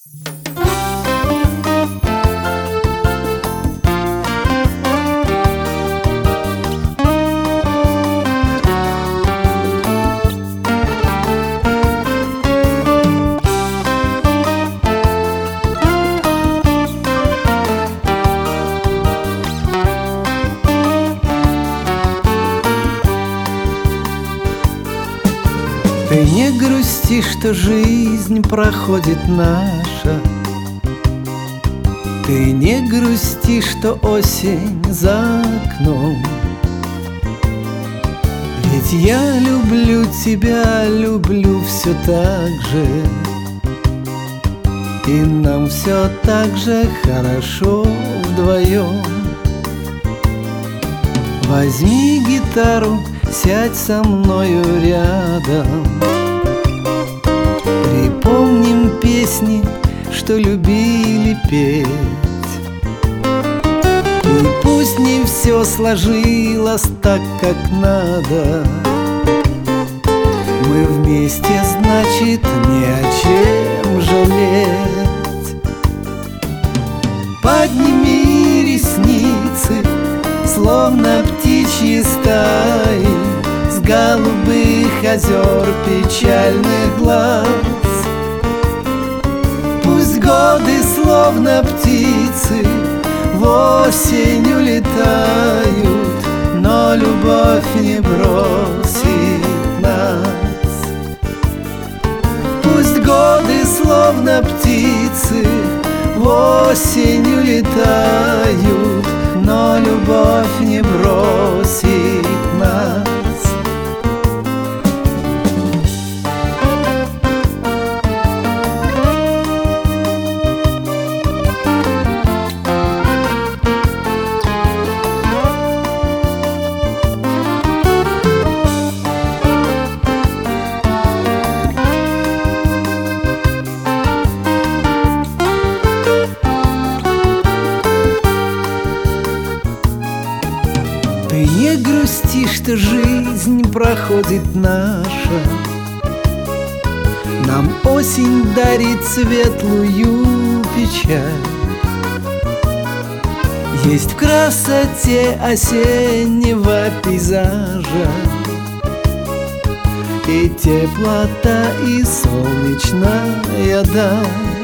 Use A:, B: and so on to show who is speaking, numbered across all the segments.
A: Ты не грусти, что жизнь проходит наша. Ты не грусти, что осень за окном. Ведь я люблю тебя, люблю все так же, и нам все так же хорошо вдвоем. Возьми гитару, сядь со мною рядом. Припомним песни, что любили петь. И пусть не все сложилось так, как надо, мы вместе, значит, ни о чем жалеть. Подними ресницы, словно птичьи стаи, с голубых озер печальных глаз. Пусть годы, словно птицы, в осень улетают, но любовь не бросит нас. Пусть годы, словно птицы, в осень улетают, но любовь не бросит нас. Ты не грусти, что жизнь проходит наша. Нам осень дарит светлую печаль. Есть в красоте осеннего пейзажа и теплота, и солнечная даль.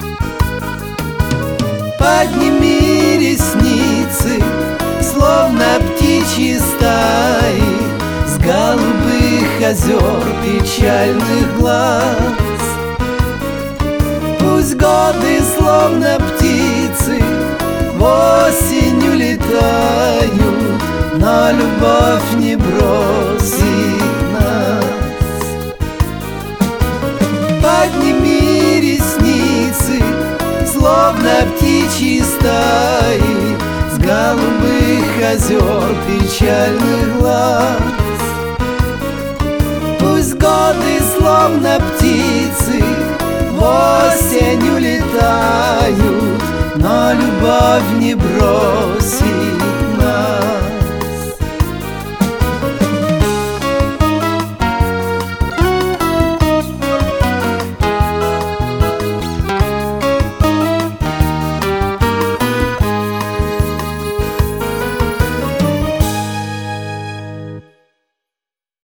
A: Подними ресницы, словно птичьи стаи, с голубых озер печальных глаз. Пусть годы, словно птицы, в осень улетают, но любовь не бросит нас. Подними ресницы, словно птичьи стаи, с голубых озер печальных глаз. Пусть годы, словно птицы, в осень улетают, но любовь не бросит